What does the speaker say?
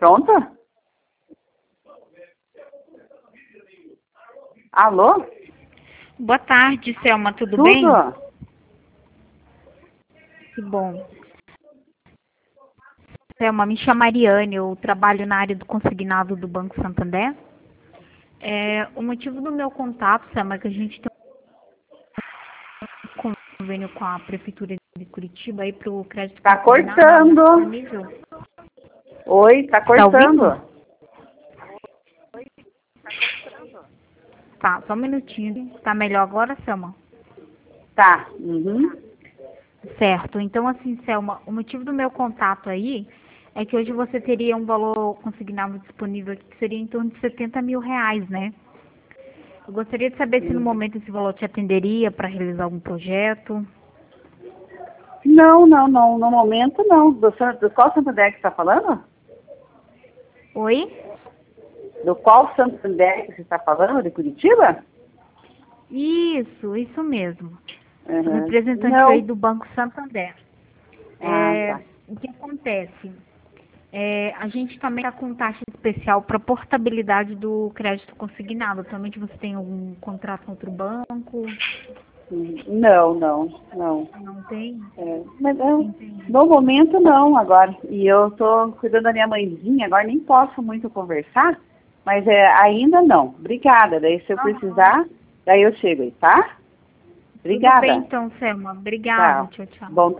Pronta? Alô? Boa tarde, Selma, tudo Tudo? bem? Que bom. Selma, me chamo Ariane, eu trabalho na área do consignado do Banco Santander. O motivo do meu contato, Selma, é que a gente tem um convênio com a Prefeitura de Curitiba aí para o crédito Tá consignado cortando. disponível. Oi, tá Tá ouvindo? cortando. Tá, só um minutinho. Tá melhor agora, Selma? Tá. Uhum. Certo. Então, assim, Selma, o motivo do meu contato aí é que hoje você teria um valor consignado disponível aqui que seria em torno de R$ 70.000, né? Eu gostaria de saber se no momento esse valor te atenderia para realizar algum projeto. Não. No momento não. Do qual Santander que você está falando? Oi? Do qual Santander que você está falando? De Curitiba? Isso mesmo. O Uhum. representante Não. aí do Banco Santander. Ah, tá. O que acontece? A gente também está com taxa especial para portabilidade do crédito consignado. Atualmente você tem algum contrato com outro banco? Não. Não tem? Mas Entendi. no momento não agora. E eu tô cuidando da minha mãezinha, agora nem posso muito conversar, mas ainda não. Obrigada. Daí se eu precisar, daí eu chego aí, tá? Tudo bem Obrigada. então, Selma. Obrigada. Tchau. Tchau, tchau. Bom